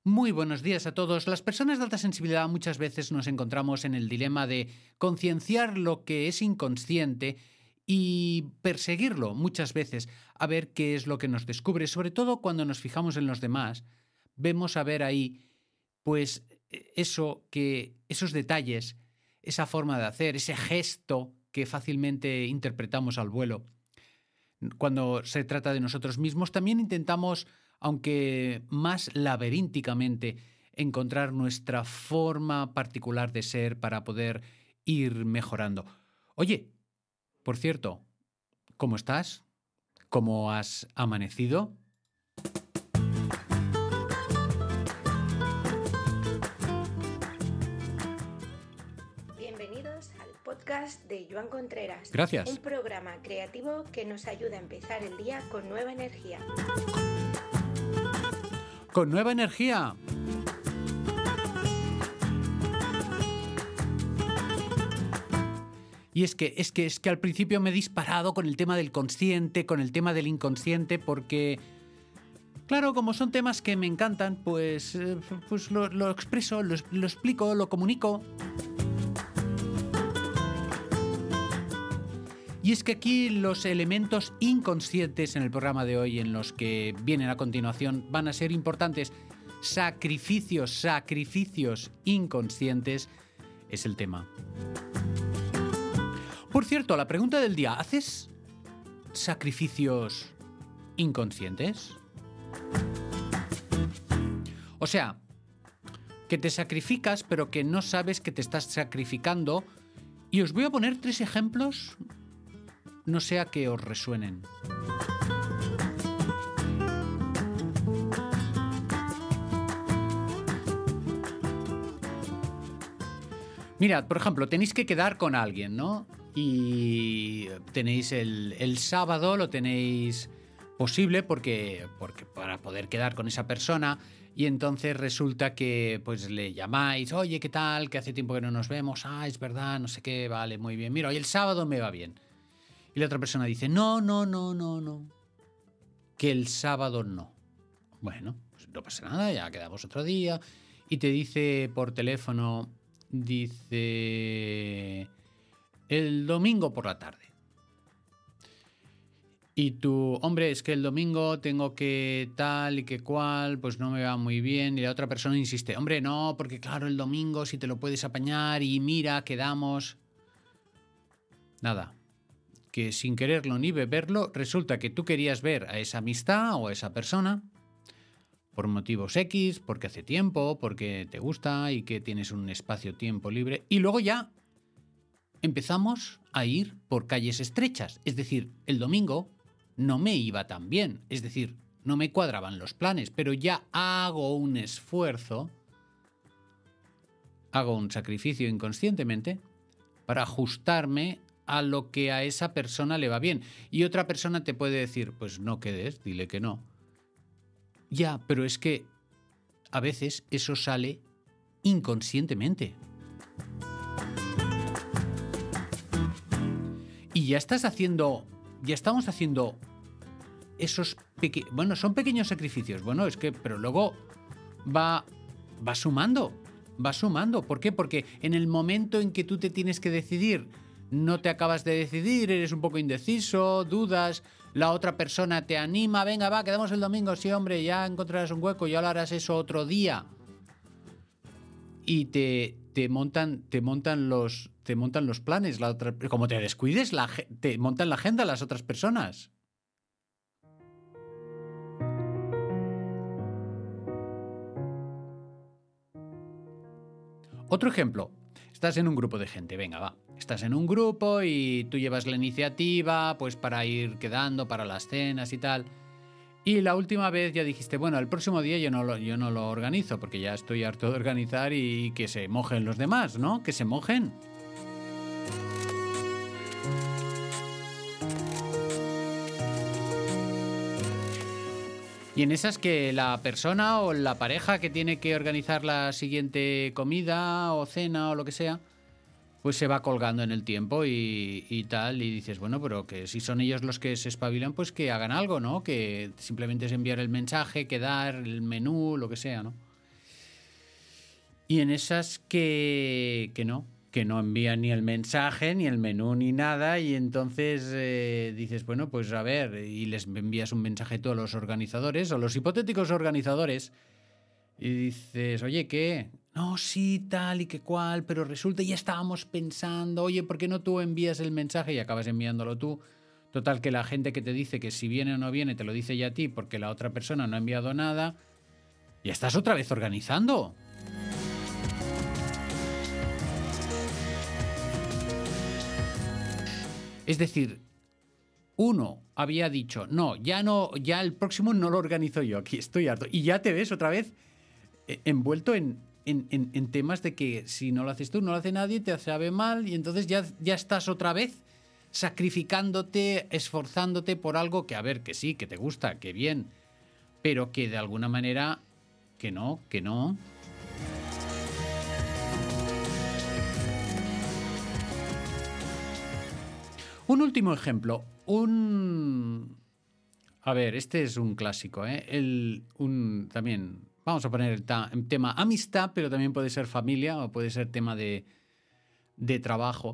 Muy buenos días a todos. Las personas de alta sensibilidad muchas veces nos encontramos en el dilema de concienciar lo que es inconsciente y perseguirlo muchas veces a ver qué es lo que nos descubre, sobre todo cuando nos fijamos en los demás. Vemos a ver ahí, pues, esos detalles, esa forma de hacer, ese gesto que fácilmente interpretamos al vuelo. Cuando se trata de nosotros mismos, también intentamos, aunque más laberínticamente, encontrar nuestra forma particular de ser para poder ir mejorando. Oye, por cierto, ¿cómo estás? ¿Cómo has amanecido? Bienvenidos al podcast de Joan Contreras. Gracias. Un programa creativo que nos ayuda a empezar el día con nueva energía. ¡Con nueva energía! Y es que al principio me he disparado con el tema del consciente, con el tema del inconsciente, porque, claro, como son temas que me encantan, pues lo expreso, lo explico, lo comunico. Y es que aquí los elementos inconscientes en el programa de hoy, en los que vienen a continuación, van a ser importantes. Sacrificios inconscientes es el tema. Por cierto, la pregunta del día: ¿haces sacrificios inconscientes? O sea, que te sacrificas pero que no sabes que te estás sacrificando. Y os voy a poner 3 ejemplos, no sea que os resuenen. Mirad, por ejemplo, tenéis que quedar con alguien, ¿no? Y tenéis el sábado, lo tenéis posible porque para poder quedar con esa persona, y entonces resulta que pues le llamáis: oye, ¿qué tal? Que hace tiempo que no nos vemos. Ah, es verdad, no sé qué, vale, muy bien. Mira, hoy el sábado me va bien. Y la otra persona dice: no, que el sábado no. Bueno, pues no pasa nada, ya quedamos otro día. Y te dice por teléfono, dice: el domingo por la tarde. Y tú: hombre, es que el domingo tengo que tal y que cual, pues no me va muy bien. Y la otra persona insiste: hombre, no, porque claro, el domingo si te lo puedes apañar y mira, quedamos. Nada. Que sin quererlo ni beberlo, resulta que tú querías ver a esa amistad o a esa persona por motivos X, porque hace tiempo, porque te gusta y que tienes un espacio-tiempo libre, y luego ya empezamos a ir por calles estrechas. Es decir, el domingo no me iba tan bien, es decir, no me cuadraban los planes, pero ya hago un esfuerzo, hago un sacrificio inconscientemente para ajustarme a lo que a esa persona le va bien. Y otra persona te puede decir: pues no quedes, dile que no. Ya, pero es que a veces eso sale inconscientemente. Y ya estamos haciendo esos son pequeños sacrificios. Bueno, es que, pero luego va sumando. ¿Por qué? Porque en el momento en que tú te tienes que decidir, no te acabas de decidir, eres un poco indeciso, dudas, la otra persona te anima: venga, va, quedamos el domingo, sí, hombre, ya encontrarás un hueco, ya lo harás eso otro día. Y te montan los planes, como te descuides, te montan la agenda las otras personas. Otro ejemplo: estás en un grupo de gente, venga, va. Estás en un grupo y tú llevas la iniciativa, pues para ir quedando para las cenas y tal. Y la última vez ya dijiste: bueno, el próximo día yo no lo organizo, porque ya estoy harto de organizar y que se mojen los demás, ¿no? Que se mojen. Y en esas que la persona o la pareja que tiene que organizar la siguiente comida o cena o lo que sea, pues se va colgando en el tiempo y tal, y dices: bueno, pero que si son ellos los que se espabilan, pues que hagan algo, ¿no? Que simplemente es enviar el mensaje, quedar, el menú, lo que sea, ¿no? Y en esas que no envían ni el mensaje, ni el menú, ni nada, y entonces dices, bueno, pues a ver, y les envías un mensaje tú a los organizadores, o los hipotéticos organizadores, y dices, oye, ¿qué? No, sí, tal y que cual, pero resulta, ya estábamos pensando, oye, ¿por qué no tú envías el mensaje? Y acabas enviándolo tú. Total, que la gente que te dice que si viene o no viene, te lo dice ya a ti, porque la otra persona no ha enviado nada, y estás otra vez organizando. Es decir, uno había dicho, no, ya el próximo no lo organizo yo, aquí estoy harto. Y ya te ves otra vez envuelto en temas de que si no lo haces tú, no lo hace nadie, te sabe mal, y entonces ya estás otra vez sacrificándote, esforzándote por algo que, a ver, que sí, que te gusta, que bien, pero que de alguna manera, que no. Un último ejemplo. A ver, este es un clásico, ¿eh? También, vamos a poner el tema amistad, pero también puede ser familia o puede ser tema de trabajo.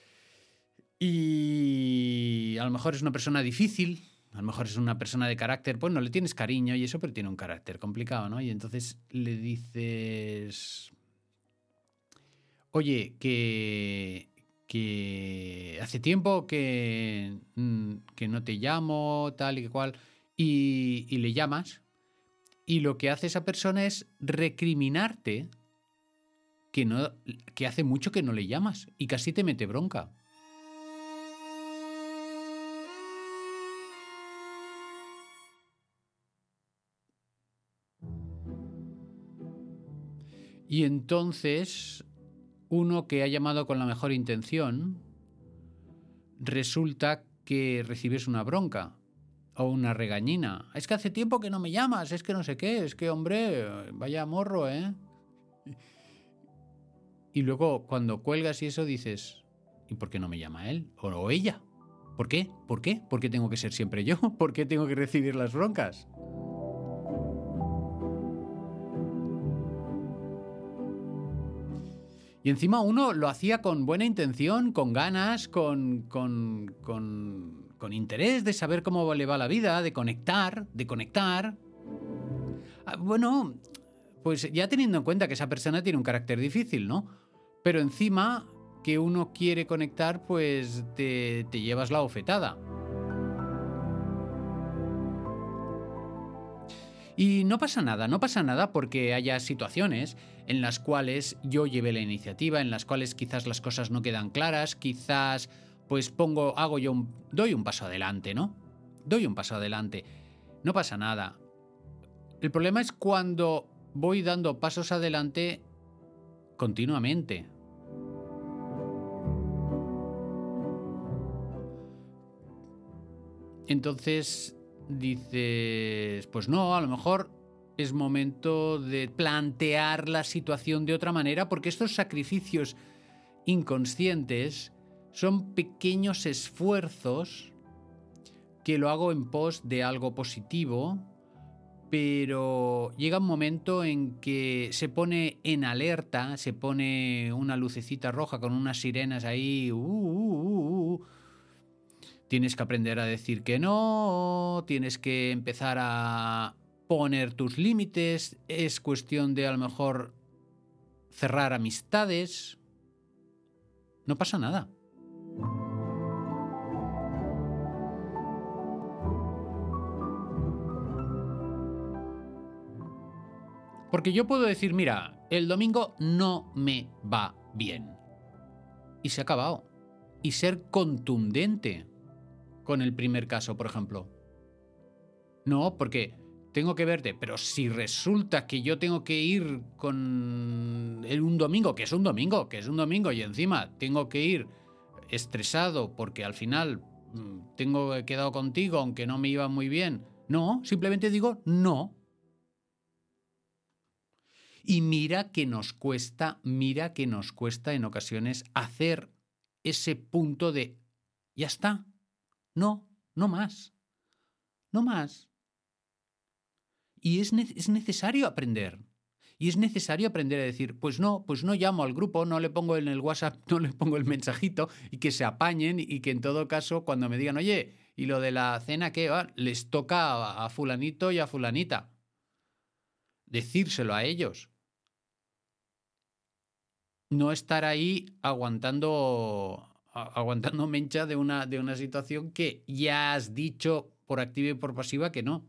Y a lo mejor es una persona difícil, a lo mejor es una persona de carácter, pues no le tienes cariño y eso, pero tiene un carácter complicado, ¿no? Y entonces le dices, oye, que hace tiempo que no te llamo, tal y que cual, y le llamas, y lo que hace esa persona es recriminarte que hace mucho que no le llamas, y casi te mete bronca. Y entonces, uno que ha llamado con la mejor intención, resulta que recibes una bronca o una regañina. Es que hace tiempo que no me llamas, es que no sé qué, es que, hombre, vaya morro, ¿eh? Y luego, cuando cuelgas y eso, dices, ¿y por qué no me llama él o ella? ¿Por qué? ¿Por qué? ¿Por qué tengo que ser siempre yo? ¿Por qué tengo que recibir las broncas? Y encima uno lo hacía con buena intención, con ganas, con interés de saber cómo le va la vida, de conectar. Bueno, pues ya teniendo en cuenta que esa persona tiene un carácter difícil, ¿no? Pero encima que uno quiere conectar, pues te llevas la bofetada. Y no pasa nada porque haya situaciones en las cuales yo llevé la iniciativa, en las cuales quizás las cosas no quedan claras, quizás pues doy un paso adelante, ¿no? Doy un paso adelante. No pasa nada. El problema es cuando voy dando pasos adelante continuamente. Entonces dices, pues no, a lo mejor es momento de plantear la situación de otra manera, porque estos sacrificios inconscientes son pequeños esfuerzos que lo hago en pos de algo positivo, pero llega un momento en que se pone en alerta, se pone una lucecita roja con unas sirenas ahí, Tienes que aprender a decir que no, tienes que empezar a poner tus límites, es cuestión de a lo mejor cerrar amistades. No pasa nada. Porque yo puedo decir, mira, el domingo no me va bien. Y se ha acabado. Y ser contundente con el primer caso, por ejemplo. No, porque tengo que verte, pero si resulta que yo tengo que ir con un domingo, que es un domingo, y encima tengo que ir estresado porque al final tengo quedado contigo, aunque no me iba muy bien. No, simplemente digo no. Y mira que nos cuesta en ocasiones hacer ese punto de ya está. No más. Y es necesario aprender. Y es necesario aprender a decir, pues no llamo al grupo, no le pongo en el WhatsApp, no le pongo el mensajito y que se apañen y que en todo caso cuando me digan, oye, ¿y lo de la cena qué? Les toca a fulanito y a fulanita. Decírselo a ellos. No estar ahí aguantando mencha de una situación que ya has dicho por activa y por pasiva que no.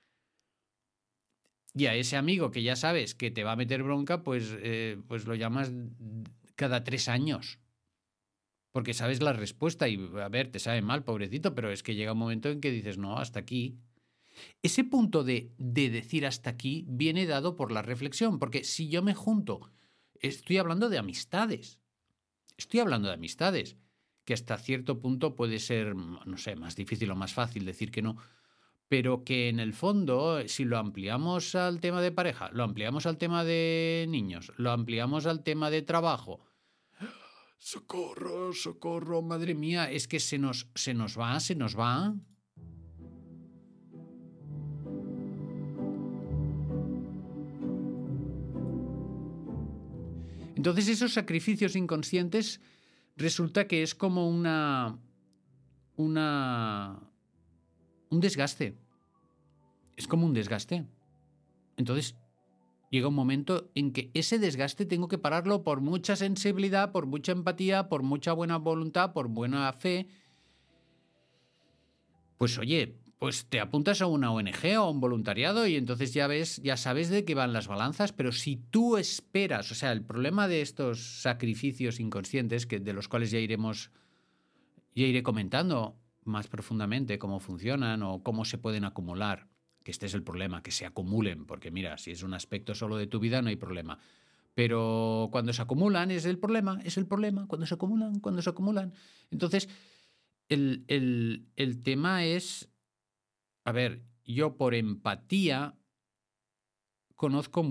Y a ese amigo que ya sabes que te va a meter bronca, pues lo llamas cada 3 años. Porque sabes la respuesta y, a ver, te sabe mal, pobrecito, pero es que llega un momento en que dices, no, hasta aquí. Ese punto de decir hasta aquí viene dado por la reflexión, porque si yo me junto, estoy hablando de amistades, que hasta cierto punto puede ser, no sé, más difícil o más fácil decir que no, pero que en el fondo, si lo ampliamos al tema de pareja, lo ampliamos al tema de niños, lo ampliamos al tema de trabajo, socorro, socorro, madre mía, es que se nos va. Entonces esos sacrificios inconscientes resulta que es como un desgaste. Es como un desgaste. Entonces llega un momento en que ese desgaste tengo que pararlo por mucha sensibilidad, por mucha empatía, por mucha buena voluntad, por buena fe. Pues oye, pues te apuntas a una ONG o a un voluntariado y entonces ya sabes de qué van las balanzas, pero si tú esperas, o sea, el problema de estos sacrificios inconscientes, de los cuales ya iré comentando más profundamente cómo funcionan o cómo se pueden acumular, que este es el problema, que se acumulen, porque mira, si es un aspecto solo de tu vida no hay problema. Pero cuando se acumulan es el problema, cuando se acumulan. Entonces, el tema es, a ver, yo por empatía conozco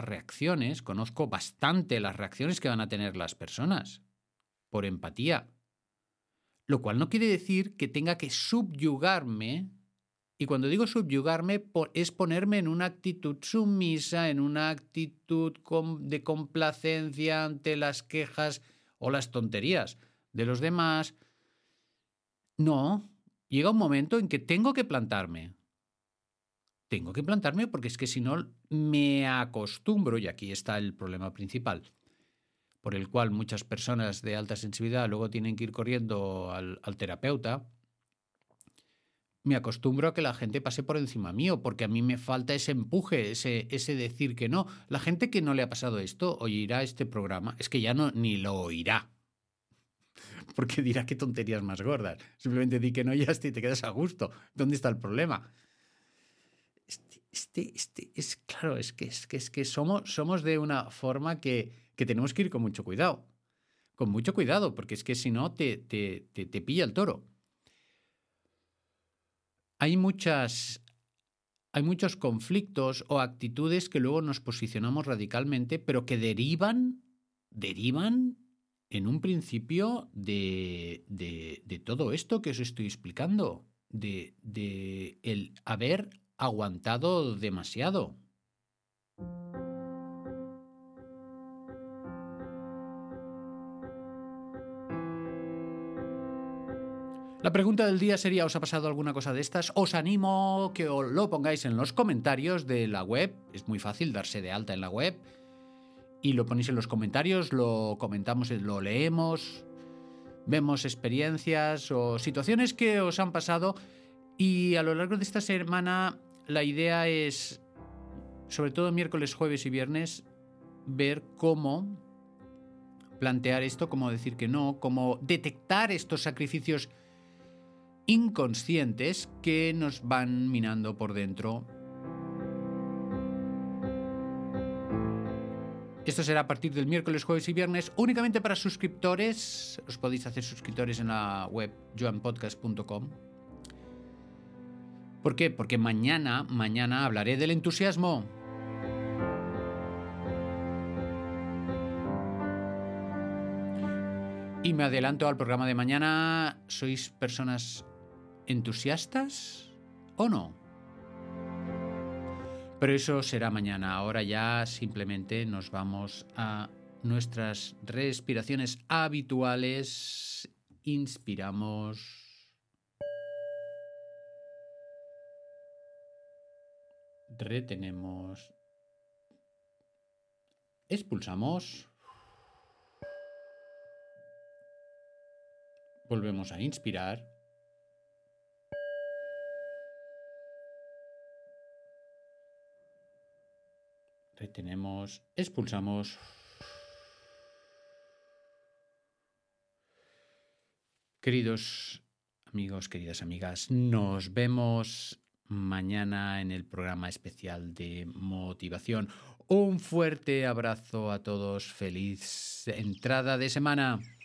bastante las reacciones que van a tener las personas, por empatía. Lo cual no quiere decir que tenga que subyugarme, y cuando digo subyugarme es ponerme en una actitud sumisa, en una actitud de complacencia ante las quejas o las tonterías de los demás. No, llega un momento en que tengo que plantarme. Porque es que si no me acostumbro, y aquí está el problema principal, por el cual muchas personas de alta sensibilidad luego tienen que ir corriendo al terapeuta, me acostumbro a que la gente pase por encima mío, porque a mí me falta ese empuje, ese decir que no. La gente que no le ha pasado esto oirá este programa, es que ya ni lo oirá, porque dirá qué tonterías más gordas. Simplemente di que no y ya te quedas a gusto. ¿Dónde está el problema? Es claro, es que somos de una forma que tenemos que ir con mucho cuidado. Con mucho cuidado, porque es que si no te pilla el toro. Hay muchos conflictos o actitudes que luego nos posicionamos radicalmente, pero que derivan en un principio de todo esto que os estoy explicando, de el haber aguantado demasiado. La pregunta del día sería, ¿os ha pasado alguna cosa de estas? Os animo que os lo pongáis en los comentarios de la web. Es muy fácil darse de alta en la web. Y lo ponéis en los comentarios, lo comentamos, lo leemos, vemos experiencias o situaciones que os han pasado. Y a lo largo de esta semana la idea es, sobre todo miércoles, jueves y viernes, ver cómo plantear esto, cómo decir que no, cómo detectar estos sacrificios inconscientes que nos van minando por dentro. Esto será a partir del miércoles, jueves y viernes, únicamente para suscriptores. Os podéis hacer suscriptores en la web joanpodcast.com. ¿Por qué? Porque mañana hablaré del entusiasmo. Y me adelanto al programa de mañana. ¿Sois personas entusiastas o no? Pero eso será mañana. Ahora ya simplemente nos vamos a nuestras respiraciones habituales. Inspiramos. Retenemos. Expulsamos. Volvemos a inspirar. Retenemos. Expulsamos. Queridos amigos, queridas amigas, nos vemos mañana en el programa especial de motivación. Un fuerte abrazo a todos. Feliz entrada de semana.